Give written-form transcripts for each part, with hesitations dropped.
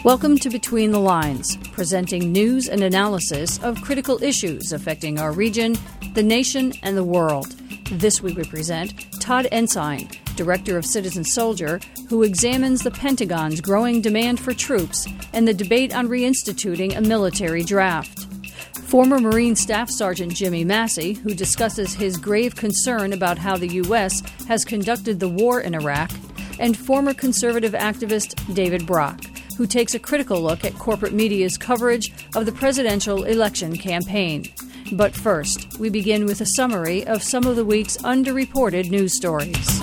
Welcome to Between the Lines, presenting news and analysis of critical issues affecting our region, the nation, and the world. This week we present Todd Ensign, Director of Citizen Soldier, who examines the Pentagon's growing demand for troops and the debate on reinstituting a military draft. Former Marine Staff Sergeant Jimmy Massey, who discusses his grave concern about how the U.S. has conducted the war in Iraq, and former conservative activist David Brock, who takes a critical look at corporate media's coverage of the presidential election campaign. But first, we begin with a summary of some of the week's underreported news stories.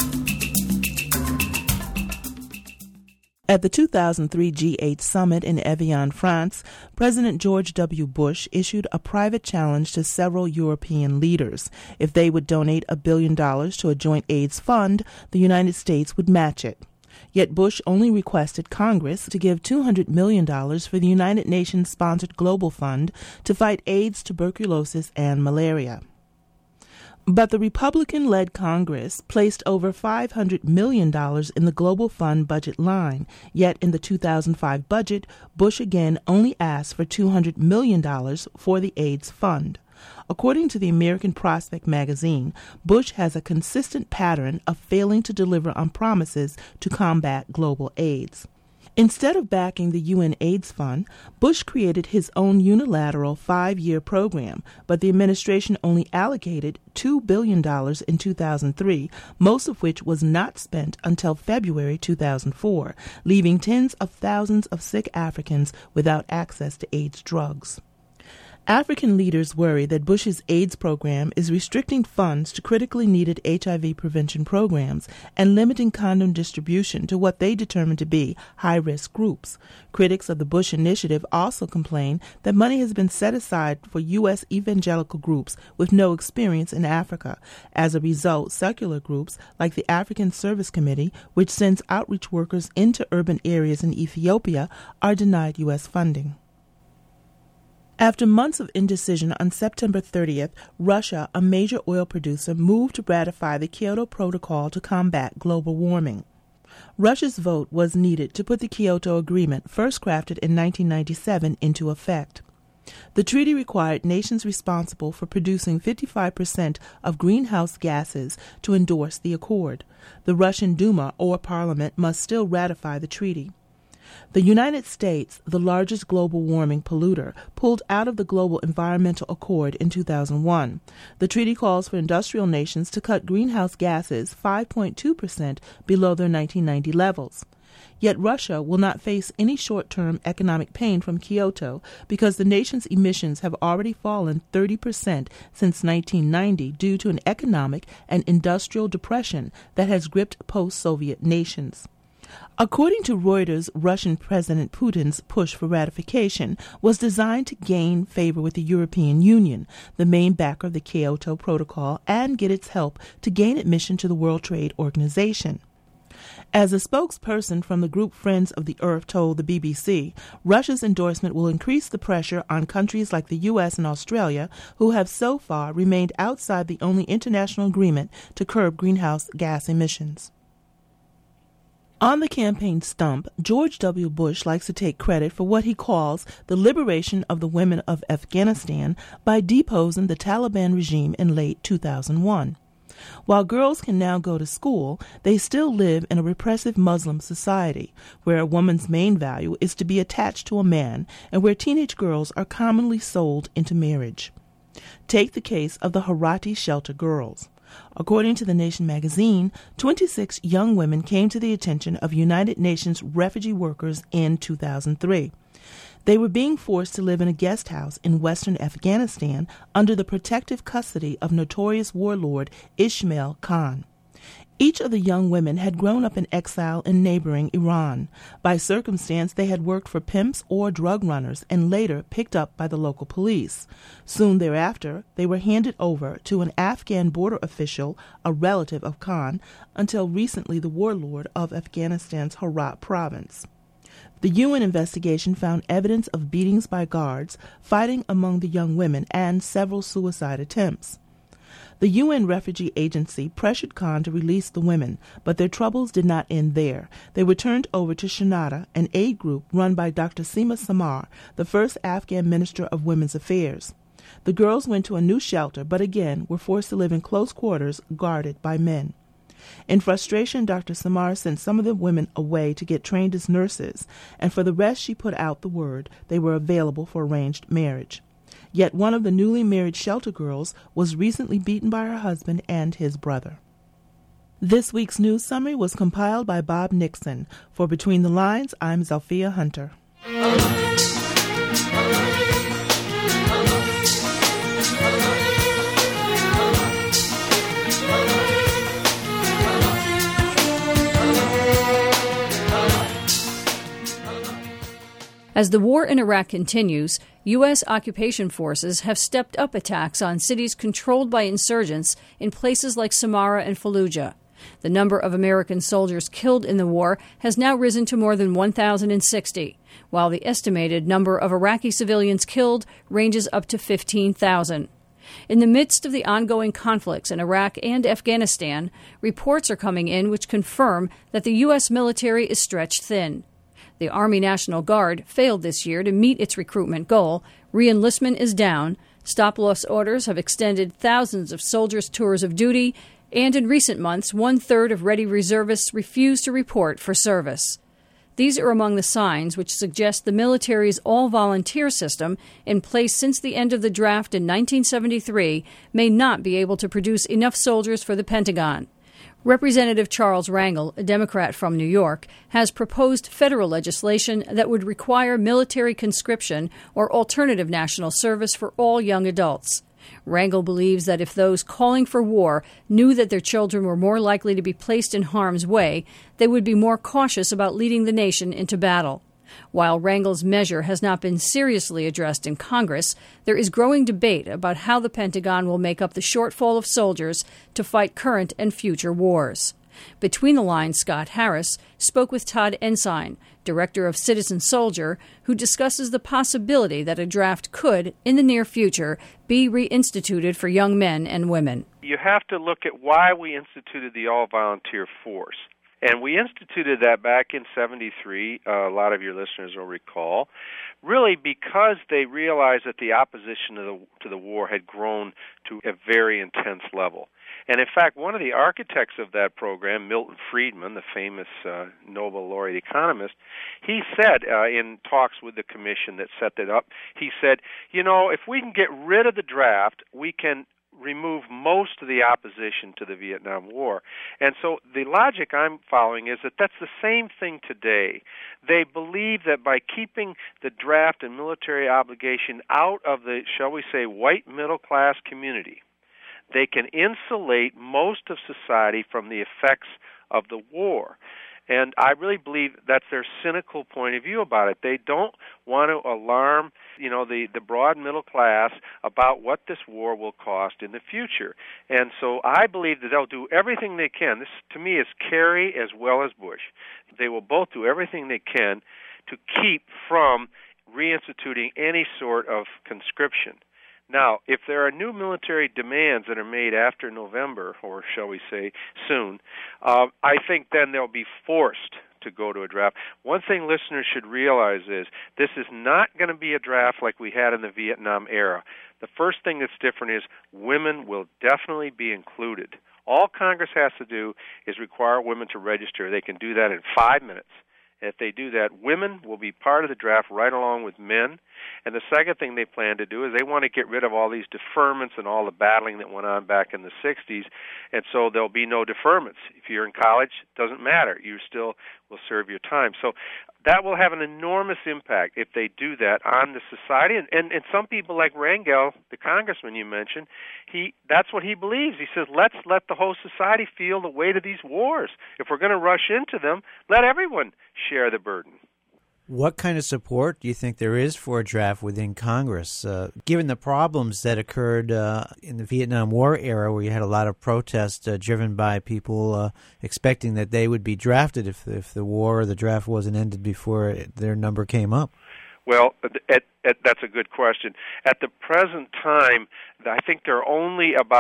At the 2003 G8 summit in Evian, France, President George W. Bush issued a private challenge to several European leaders. If they would donate $1 billion to a joint AIDS fund, the United States would match it. Yet Bush only requested Congress to give $200 million for the United Nations-sponsored Global Fund to fight AIDS, tuberculosis, and malaria. But the Republican-led Congress placed over $500 million in the Global Fund budget line. Yet in the 2005 budget, Bush again only asked for $200 million for the AIDS fund. According to the American Prospect magazine, Bush has a consistent pattern of failing to deliver on promises to combat global AIDS. Instead of backing the UN AIDS Fund, Bush created his own unilateral 5-year program, but the administration only allocated $2 billion in 2003, most of which was not spent until February 2004, leaving tens of thousands of sick Africans without access to AIDS drugs. African leaders worry that Bush's AIDS program is restricting funds to critically needed HIV prevention programs and limiting condom distribution to what they determine to be high-risk groups. Critics of the Bush initiative also complain that money has been set aside for U.S. evangelical groups with no experience in Africa. As a result, secular groups like the African Service Committee, which sends outreach workers into urban areas in Ethiopia, are denied U.S. funding. After months of indecision, on September 30th, Russia, a major oil producer, moved to ratify the Kyoto Protocol to combat global warming. Russia's vote was needed to put the Kyoto Agreement, first crafted in 1997, into effect. The treaty required nations responsible for producing 55% of greenhouse gases to endorse the accord. The Russian Duma, or parliament, must still ratify the treaty. The United States, the largest global warming polluter, pulled out of the Global Environmental Accord in 2001. The treaty calls for industrial nations to cut greenhouse gases 5.2% below their 1990 levels. Yet Russia will not face any short-term economic pain from Kyoto because the nation's emissions have already fallen 30% since 1990 due to an economic and industrial depression that has gripped post-Soviet nations. According to Reuters, Russian President Putin's push for ratification was designed to gain favor with the European Union, the main backer of the Kyoto Protocol, and get its help to gain admission to the World Trade Organization. As a spokesperson from the group Friends of the Earth told the BBC, Russia's endorsement will increase the pressure on countries like the U.S. and Australia, who have so far remained outside the only international agreement to curb greenhouse gas emissions. On the campaign stump, George W. Bush likes to take credit for what he calls the liberation of the women of Afghanistan by deposing the Taliban regime in late 2001. While girls can now go to school, they still live in a repressive Muslim society where a woman's main value is to be attached to a man and where teenage girls are commonly sold into marriage. Take the case of the Harati shelter girls. According to The Nation magazine, 26 young women came to the attention of United Nations refugee workers in 2003. They were being forced to live in a guest house in western Afghanistan under the protective custody of notorious warlord Ismail Khan. Each of the young women had grown up in exile in neighboring Iran. By circumstance, they had worked for pimps or drug runners and later picked up by the local police. Soon thereafter, they were handed over to an Afghan border official, a relative of Khan, until recently the warlord of Afghanistan's Herat province. The UN investigation found evidence of beatings by guards, fighting among the young women, and several suicide attempts. The UN Refugee Agency pressured Khan to release the women, but their troubles did not end there. They were turned over to Shanada, an aid group run by Dr. Seema Samar, the first Afghan Minister of Women's Affairs. The girls went to a new shelter, but again were forced to live in close quarters guarded by men. In frustration, Dr. Samar sent some of the women away to get trained as nurses, and for the rest she put out the word they were available for arranged marriage. Yet one of the newly married shelter girls was recently beaten by her husband and his brother. This week's news summary was compiled by Bob Nixon. For Between the Lines, I'm Zelphia Hunter. As the war in Iraq continues, U.S. occupation forces have stepped up attacks on cities controlled by insurgents in places like Samarra and Fallujah. The number of American soldiers killed in the war has now risen to more than 1,060, while the estimated number of Iraqi civilians killed ranges up to 15,000. In the midst of the ongoing conflicts in Iraq and Afghanistan, reports are coming in which confirm that the U.S. military is stretched thin. The Army National Guard failed this year to meet its recruitment goal. Re-enlistment is down. Stop-loss orders have extended thousands of soldiers' tours of duty, and in recent months, 1/3 of ready reservists refused to report for service. These are among the signs which suggest the military's all-volunteer system, in place since the end of the draft in 1973, may not be able to produce enough soldiers for the Pentagon. Representative Charles Rangel, a Democrat from New York, has proposed federal legislation that would require military conscription or alternative national service for all young adults. Rangel believes that if those calling for war knew that their children were more likely to be placed in harm's way, they would be more cautious about leading the nation into battle. While Rangel's measure has not been seriously addressed in Congress, there is growing debate about how the Pentagon will make up the shortfall of soldiers to fight current and future wars. Between the Lines, Scott Harris spoke with Todd Ensign, director of Citizen Soldier, who discusses the possibility that a draft could, in the near future, be reinstituted for young men and women. You have to look at why we instituted the all-volunteer force. And we instituted that back in 73, a lot of your listeners will recall, really because they realized that the opposition to the war had grown to a very intense level. And in fact, one of the architects of that program, Milton Friedman, the famous Nobel laureate economist, he said in talks with the commission that set that up, he said, if we can get rid of the draft, we can remove most of the opposition to the Vietnam War. And so the logic I'm following is that that's the same thing today. They believe that by keeping the draft and military obligation out of the, shall we say, white middle-class community, they can insulate most of society from the effects of the war. And I really believe that's their cynical point of view about it. They don't want to alarm, the broad middle class about what this war will cost in the future. And so I believe that they'll do everything they can. This, to me, is Kerry as well as Bush. They will both do everything they can to keep from reinstituting any sort of conscription. Now, if there are new military demands that are made after November, or shall we say soon, I think then they'll be forced to go to a draft. One thing listeners should realize is this is not going to be a draft like we had in the Vietnam era. The first thing that's different is women will definitely be included. All Congress has to do is require women to register. They can do that in 5 minutes. If they do that, women will be part of the draft right along with men. And the second thing they plan to do is they want to get rid of all these deferments and all the battling that went on back in the 60s, and so there'll be no deferments. If you're in college, it doesn't matter. You still will serve your time. So that will have an enormous impact if they do that on the society. And some people like Rangel, the congressman you mentioned, that's what he believes. He says, let's let the whole society feel the weight of these wars. If we're going to rush into them, let everyone share the burden. What kind of support do you think there is for a draft within Congress, given the problems that occurred in the Vietnam War era, where you had a lot of protests driven by people expecting that they would be drafted if the war or the draft wasn't ended before their number came up? Well, that's a good question. At the present time, I think there are only about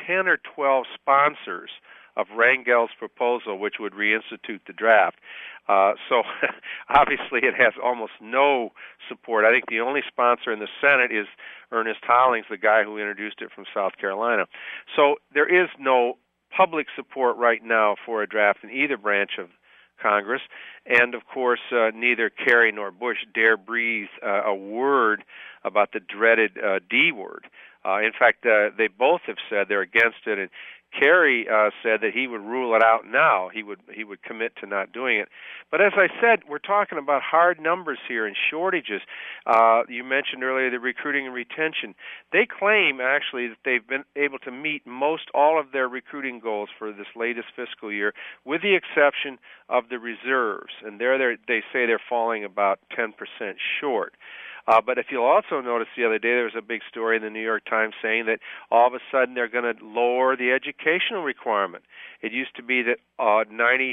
10 or 12 sponsors of Rangel's proposal, which would reinstitute the draft. So obviously it has almost no support. I think the only sponsor in the Senate is Ernest Hollings, the guy who introduced it from South Carolina. So there is no public support right now for a draft in either branch of Congress. And, of course, neither Kerry nor Bush dare breathe a word about the dreaded D word. In fact, they both have said they're against it, and Kerry said that he would rule it out now. He would commit to not doing it. But as I said, we're talking about hard numbers here and shortages. You mentioned earlier the recruiting and retention. They claim, actually, that they've been able to meet most all of their recruiting goals for this latest fiscal year, with the exception of the reserves. And they say they're falling about 10% short. But if you'll also notice, the other day there was a big story in the New York Times saying that all of a sudden they're going to lower the educational requirement. It used to be that 90%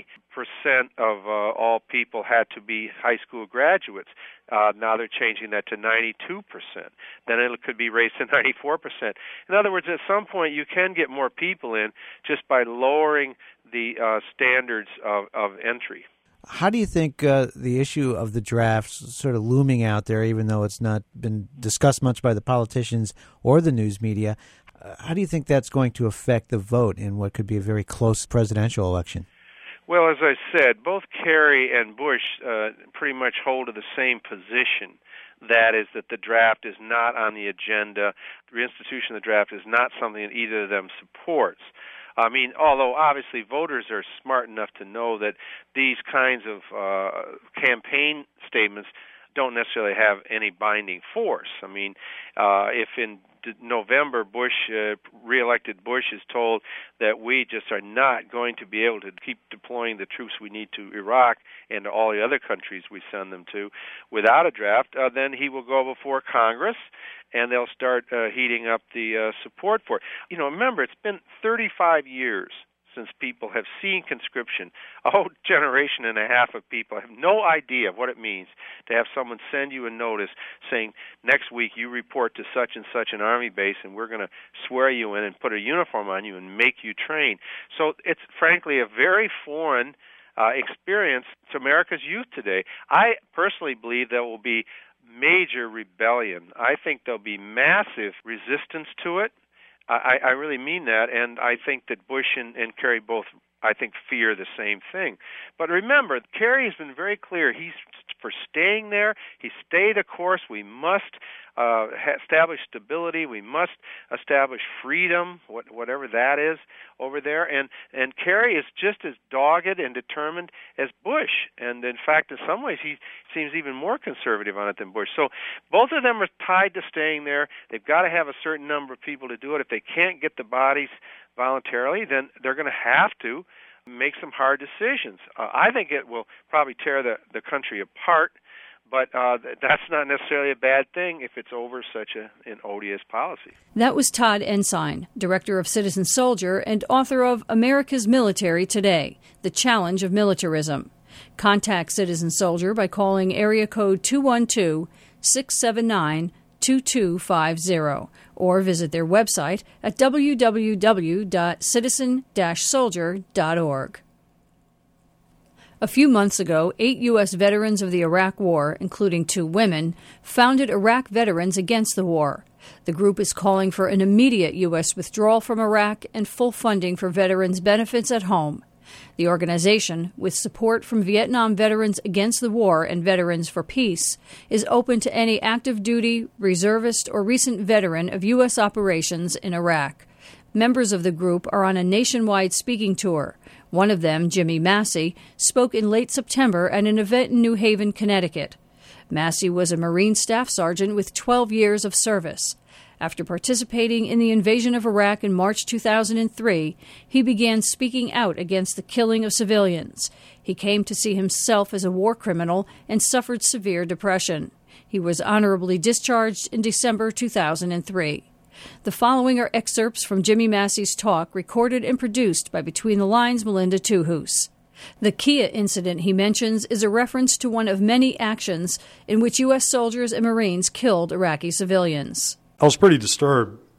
of all people had to be high school graduates. Now they're changing that to 92%. Then it could be raised to 94%. In other words, at some point you can get more people in just by lowering the standards of entry. How do you think the issue of the draft sort of looming out there, even though it's not been discussed much by the politicians or the news media, how do you think that's going to affect the vote in what could be a very close presidential election? Well, as I said, both Kerry and Bush pretty much hold to the same position. That is that the draft is not on the agenda. The reinstitution of the draft is not something that either of them supports. I mean, although obviously voters are smart enough to know that these kinds of campaign statements don't necessarily have any binding force. I mean, if in November reelected Bush is told that we just are not going to be able to keep deploying the troops we need to Iraq and to all the other countries we send them to without a draft, then he will go before Congress and they'll start heating up the support for it. You know, remember, it's been 35 years since people have seen conscription. A whole generation and a half of people have no idea what it means to have someone send you a notice saying, next week you report to such and such an Army base and we're going to swear you in and put a uniform on you and make you train. So it's frankly a very foreign experience to America's youth today. I personally believe there will be major rebellion. I think there'll be massive resistance to it. I really mean that, and I think that Bush and Kerry both, I think, fear the same thing. But remember, Kerry has been very clear. He's for staying there. He stayed the course. We must establish stability. We must establish freedom, whatever that is over there. And Kerry is just as dogged and determined as Bush. And in fact, in some ways, he seems even more conservative on it than Bush. So both of them are tied to staying there. They've got to have a certain number of people to do it. If they can't get the bodies voluntarily, then they're going to have to make some hard decisions. I think it will probably tear the country apart, but that's not necessarily a bad thing if it's over such an odious policy. That was Todd Ensign, director of Citizen Soldier and author of America's Military Today, The Challenge of Militarism. Contact Citizen Soldier by calling area code 212-679-2250 or visit their website at www.citizen-soldier.org. A few months ago, 8 U.S. veterans of the Iraq War, including 2 women, founded Iraq Veterans Against the War. The group is calling for an immediate U.S. withdrawal from Iraq and full funding for veterans' benefits at home. The organization, with support from Vietnam Veterans Against the War and Veterans for Peace, is open to any active duty, reservist, or recent veteran of U.S. operations in Iraq. Members of the group are on a nationwide speaking tour. One of them, Jimmy Massey, spoke in late September at an event in New Haven, Connecticut. Massey was a Marine Staff Sergeant with 12 years of service. After participating in the invasion of Iraq in March 2003, he began speaking out against the killing of civilians. He came to see himself as a war criminal and suffered severe depression. He was honorably discharged in December 2003. The following are excerpts from Jimmy Massey's talk, recorded and produced by Between the Lines' Melinda Tuhus. The Kia incident he mentions is a reference to one of many actions in which U.S. soldiers and Marines killed Iraqi civilians. I was pretty disturbed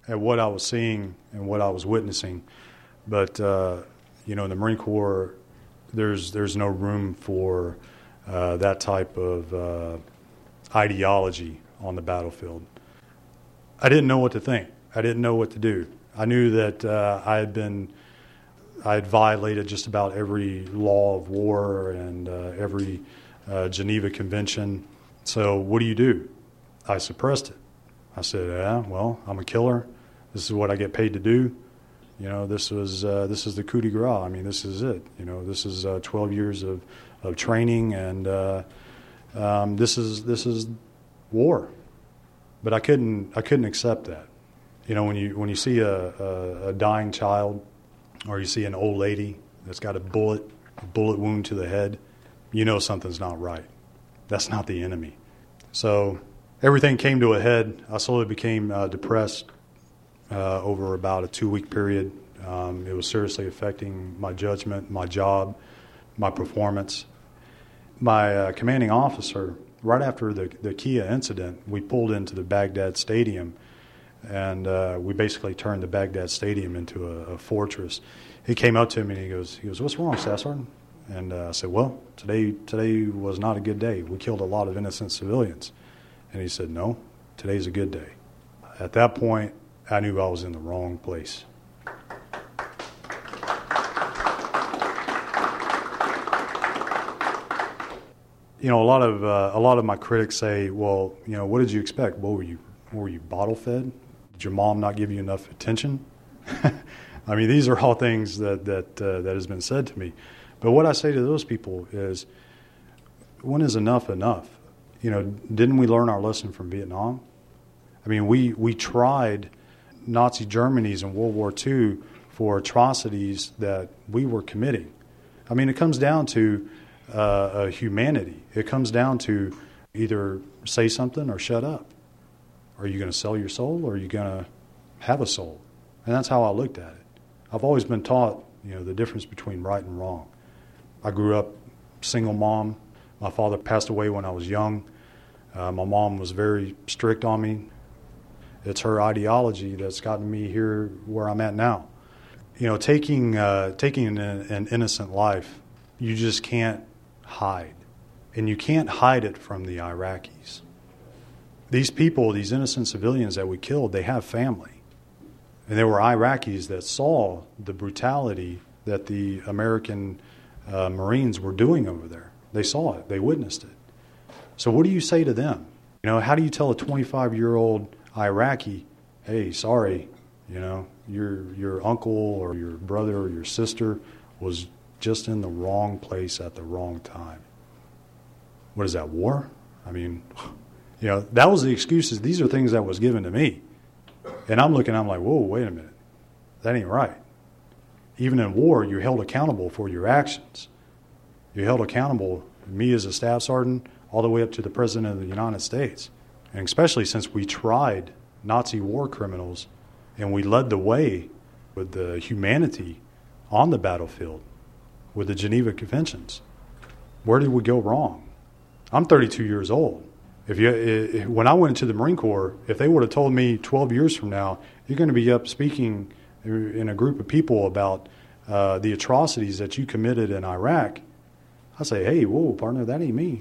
at what I was seeing and what I was witnessing. But, in the Marine Corps, there's no room for that type of ideology on the battlefield. I didn't know what to think. I didn't know what to do. I knew that I had violated just about every law of war and every Geneva Convention. So what do? I suppressed it. I said, I'm a killer. This is what I get paid to do. This is the coup de grace. I mean, this is it. This is 12 years of training, and this is war. But I couldn't accept that. When you see a dying child, or you see an old lady that's got a bullet wound to the head, something's not right. That's not the enemy. So everything came to a head. I slowly became depressed over about a 2-week period. It was seriously affecting my judgment, my job, my performance. My commanding officer, right after the Kia incident, we pulled into the Baghdad Stadium, and we basically turned the Baghdad Stadium into a fortress. He came up to me and he goes, "What's wrong, Staff Sergeant?" And I said, "Well, today was not a good day. We killed a lot of innocent civilians." And he said, "No, today's a good day." At that point, I knew I was in the wrong place. A lot of my critics say, "Well, what did you expect? What were you bottle fed? Did your mom not give you enough attention?" I mean, these are all things that has been said to me. But what I say to those people is, when is enough enough? Didn't we learn our lesson from Vietnam? I mean, we tried Nazi Germany's in World War II for atrocities that we were committing. I mean, it comes down to humanity. It comes down to either say something or shut up. Are you going to sell your soul, or are you going to have a soul? And that's how I looked at it. I've always been taught, the difference between right and wrong. I grew up single mom. My father passed away when I was young. My mom was very strict on me. It's her ideology that's gotten me here where I'm at now. Taking an innocent life, you just can't hide. And you can't hide it from the Iraqis. These people, these innocent civilians that we killed, they have family. And there were Iraqis that saw the brutality that the American Marines were doing over there. They saw it. They witnessed it. So what do you say to them? How do you tell a 25-year-old Iraqi, "Hey, sorry, your uncle or your brother or your sister was just in the wrong place at the wrong time"? What is that, war? I mean, that was the excuses. These are things that was given to me. And I'm like, whoa, wait a minute. That ain't right. Even in war, you're held accountable for your actions. You're held accountable, me as a staff sergeant, all the way up to the President of the United States. And especially since we tried Nazi war criminals and we led the way with the humanity on the battlefield with the Geneva Conventions. Where did we go wrong? I'm 32 years old. When I went into the Marine Corps, if they would have told me 12 years from now, you're going to be up speaking in a group of people about the atrocities that you committed in Iraq, I'd say, "Hey, whoa, partner, that ain't me."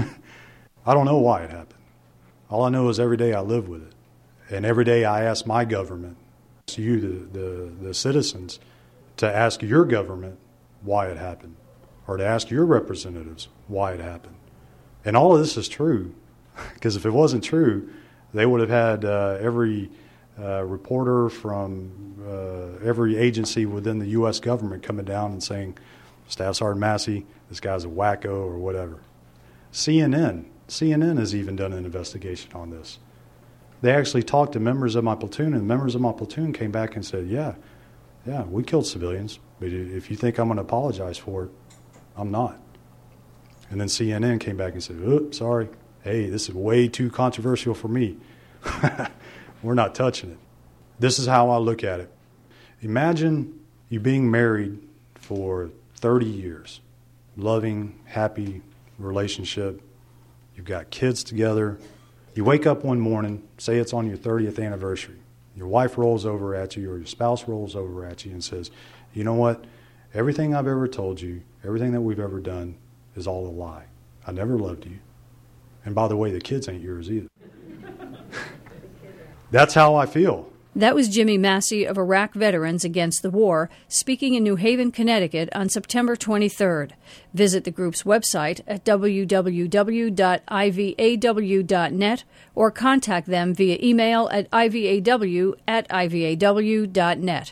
I don't know why it happened. All I know is every day I live with it. And every day I ask my government, you, the citizens, to ask your government why it happened, or to ask your representatives why it happened. And all of this is true. Because if it wasn't true, they would have had every reporter from every agency within the U.S. government coming down and saying, "Staff Sergeant Massey, this guy's a wacko," or whatever. CNN has even done an investigation on this. They actually talked to members of my platoon, and members of my platoon came back and said, yeah, we killed civilians, but if you think I'm going to apologize for it, I'm not. And then CNN came back and said, "Oops, sorry. Hey, this is way too controversial for me. We're not touching it." This is how I look at it. Imagine you being married for 30 years, loving, happy relationship. You've got kids together. You wake up one morning, say it's on your 30th anniversary, Your wife rolls over at you or your spouse rolls over at you and says, you know what, everything I've ever told you, everything that we've ever done is all a lie. I never loved you. And by the way, the kids ain't yours either. That's how I feel. That was Jimmy Massey of Iraq Veterans Against the War, speaking in New Haven, Connecticut on September 23rd. Visit the group's website at www.ivaw.net or contact them via email at ivaw@ivaw.net.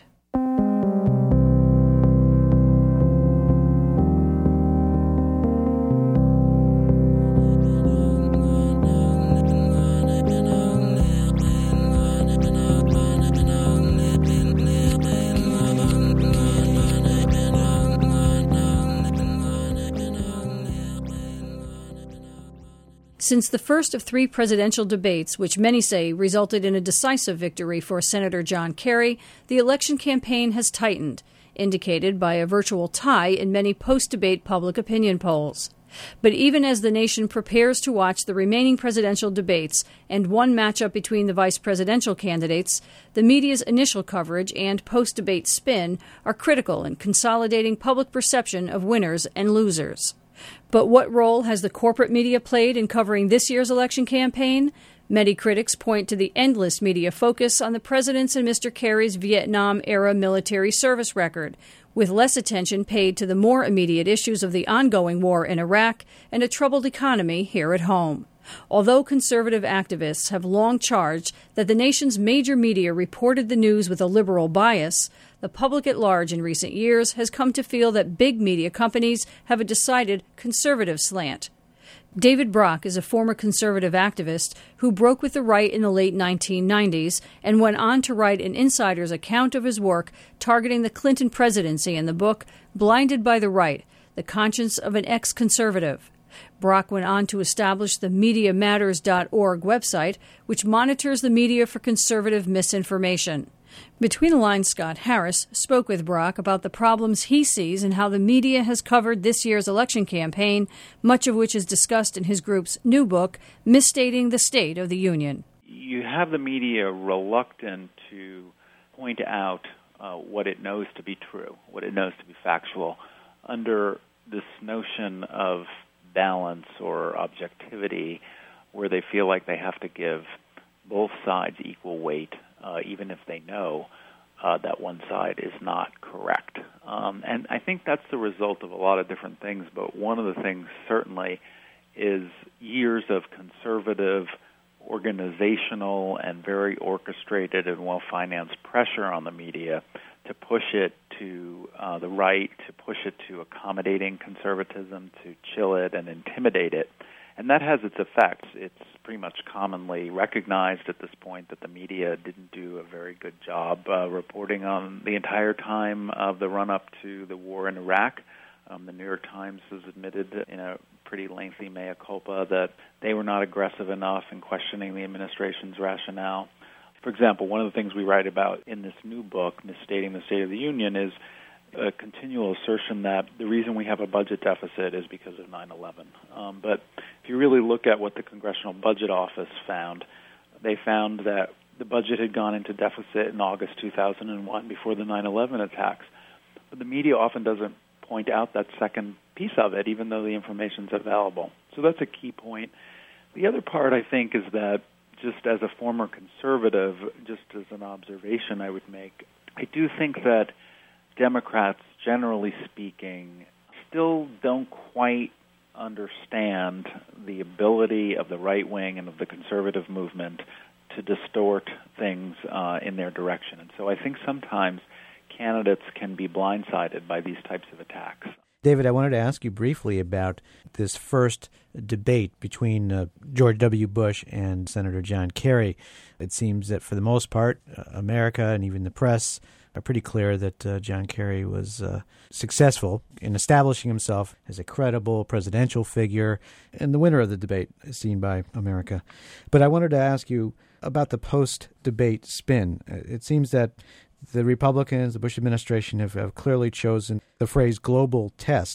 Since the first of three presidential debates, which many say resulted in a decisive victory for Senator John Kerry, the election campaign has tightened, indicated by a virtual tie in many post-debate public opinion polls. But even as the nation prepares to watch the remaining presidential debates and one matchup between the vice presidential candidates, the media's initial coverage and post-debate spin are critical in consolidating public perception of winners and losers. But what role has the corporate media played in covering this year's election campaign? Many critics point to the endless media focus on the president's and Mr. Kerry's Vietnam-era military service record, with less attention paid to the more immediate issues of the ongoing war in Iraq and a troubled economy here at home. Although conservative activists have long charged that the nation's major media reported the news with a liberal bias, the public at large in recent years has come to feel that big media companies have a decided conservative slant. David Brock is a former conservative activist who broke with the right in the late 1990s and went on to write an insider's account of his work targeting the Clinton presidency in the book Blinded by the Right, The Conscience of an Ex-Conservative. Brock went on to establish the MediaMatters.org website, which monitors the media for conservative misinformation. Between the Lines, Scott Harris spoke with Brock about the problems he sees and how the media has covered this year's election campaign, much of which is discussed in his group's new book, Misstating the State of the Union. You have the media reluctant to point out what it knows to be true, what it knows to be factual, under this notion of balance or objectivity, where they feel like they have to give both sides equal weight, even if they know that one side is not correct. And I think that's the result of a lot of different things, but one of the things certainly is years of conservative, organizational, and very orchestrated and well-financed pressure on the media to push it to the right, to push it to accommodating conservatism, to chill it and intimidate it. And that has its effects. It's pretty much commonly recognized at this point that the media didn't do a very good job reporting on the entire time of the run-up to the war in Iraq. The New York Times has admitted in a pretty lengthy mea culpa that they were not aggressive enough in questioning the administration's rationale. For example, one of the things we write about in this new book, Misstating the State of the Union, is a continual assertion that the reason we have a budget deficit is because of 9/11. But if you really look at what the Congressional Budget Office found, they found that the budget had gone into deficit in August 2001 before the 9/11 attacks. But the media often doesn't point out that second piece of it, even though the information's available. So that's a key point. The other part, I think, is that just as a former conservative, just as an observation I would make, I do think that Democrats, generally speaking, still don't quite understand the ability of the right wing and of the conservative movement to distort things in their direction. And so I think sometimes candidates can be blindsided by these types of attacks. David, I wanted to ask you briefly about this first debate between George W. Bush and Senator John Kerry. It seems that for the most part, America and even the press are pretty clear that John Kerry was successful in establishing himself as a credible presidential figure and the winner of the debate as seen by America. But I wanted to ask you about the post-debate spin. It seems that the Republicans, the Bush administration, have clearly chosen the phrase global test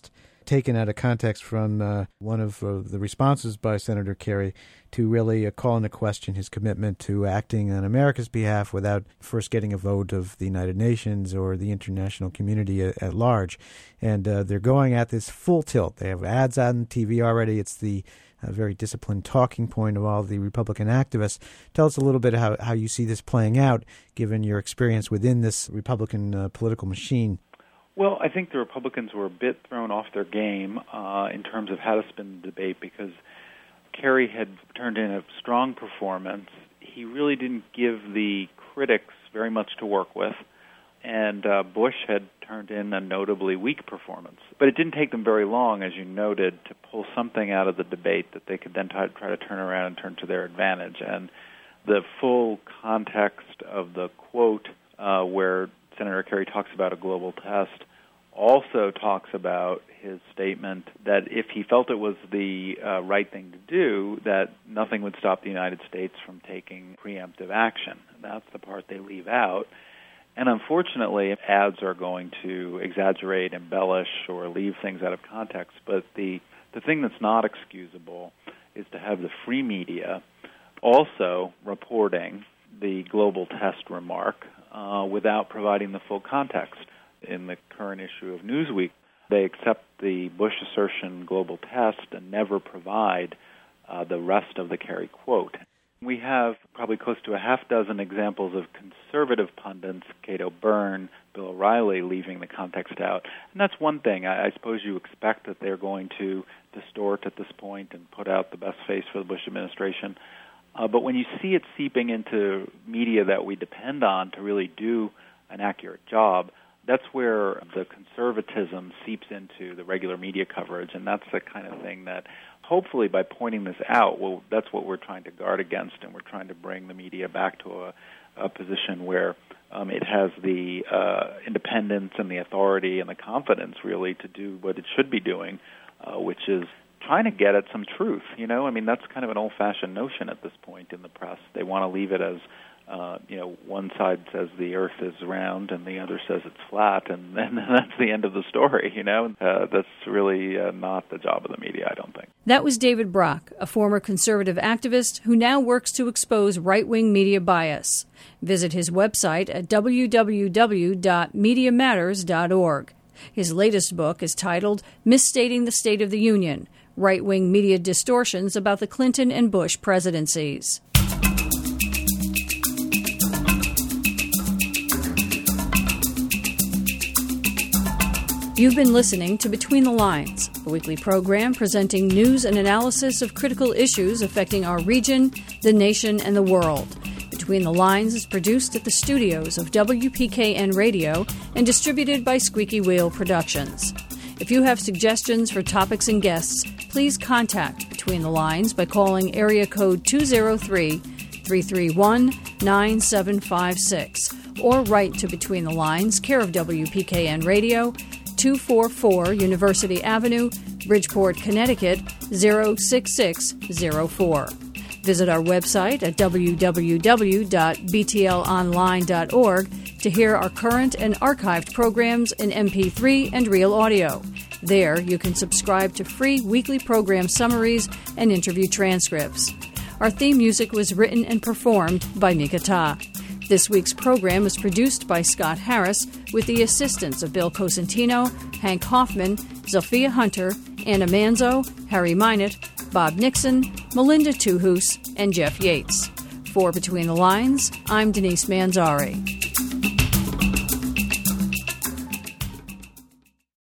taken out of context from one of the responses by Senator Kerry to really call into question his commitment to acting on America's behalf without first getting a vote of the United Nations or the international community at large. And they're going at this full tilt. They have ads on TV already. It's the very disciplined talking point of all the Republican activists. Tell us a little bit how you see this playing out, given your experience within this Republican political machine. Well, I think the Republicans were a bit thrown off their game in terms of how to spin the debate because Kerry had turned in a strong performance. He really didn't give the critics very much to work with, and Bush had turned in a notably weak performance. But it didn't take them very long, as you noted, to pull something out of the debate that they could then try to turn around and turn to their advantage. And the full context of the quote where Senator Kerry talks about a global test also talks about his statement that if he felt it was the right thing to do, that nothing would stop the United States from taking preemptive action. That's the part they leave out. And unfortunately, ads are going to exaggerate, embellish, or leave things out of context. But the thing that's not excusable is to have the free media also reporting the global test remark without providing the full context. In the current issue of Newsweek, they accept the Bush assertion global test and never provide the rest of the Kerry quote. We have probably close to a half dozen examples of conservative pundits, Cato Byrne, Bill O'Reilly, leaving the context out. And that's one thing. I suppose you expect that they're going to distort at this point and put out the best face for the Bush administration. But when you see it seeping into media that we depend on to really do an accurate job, that's where the conservatism seeps into the regular media coverage, and that's the kind of thing that hopefully by pointing this out, well, that's what we're trying to guard against, and we're trying to bring the media back to a position where it has the independence and the authority and the confidence really to do what it should be doing, which is trying to get at some truth. I mean, that's kind of an old-fashioned notion at this point in the press. They want to leave it as one side says the earth is round and the other says it's flat, and then that's the end of the story, That's really not the job of the media, I don't think. That was David Brock, a former conservative activist who now works to expose right-wing media bias. Visit his website at www.mediamatters.org. His latest book is titled Misstating the State of the Union, Right-Wing Media Distortions About the Clinton and Bush Presidencies. You've been listening to Between the Lines, a weekly program presenting news and analysis of critical issues affecting our region, the nation, and the world. Between the Lines is produced at the studios of WPKN Radio and distributed by Squeaky Wheel Productions. If you have suggestions for topics and guests, please contact Between the Lines by calling area code 203-331-9756 or write to Between the Lines, care of WPKN Radio, 244 University Avenue, Bridgeport, Connecticut, 06604. Visit our website at www.btlonline.org to hear our current and archived programs in MP3 and real audio. There, you can subscribe to free weekly program summaries and interview transcripts. Our theme music was written and performed by Mika Ta. This week's program was produced by Scott Harris with the assistance of Bill Cosentino, Hank Hoffman, Zofia Hunter, Anna Manzo, Harry Minot, Bob Nixon, Melinda Tuhus, and Jeff Yates. For Between the Lines, I'm Denise Manzari.